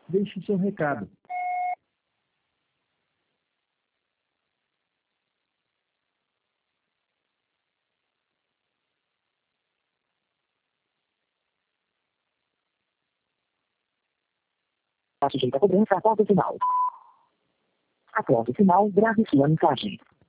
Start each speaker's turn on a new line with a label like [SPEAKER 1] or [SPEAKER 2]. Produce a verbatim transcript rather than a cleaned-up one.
[SPEAKER 1] Deixe seu recado.
[SPEAKER 2] Está sujeita a cobrança após o sinal. Após o sinal, grave sua mensagem.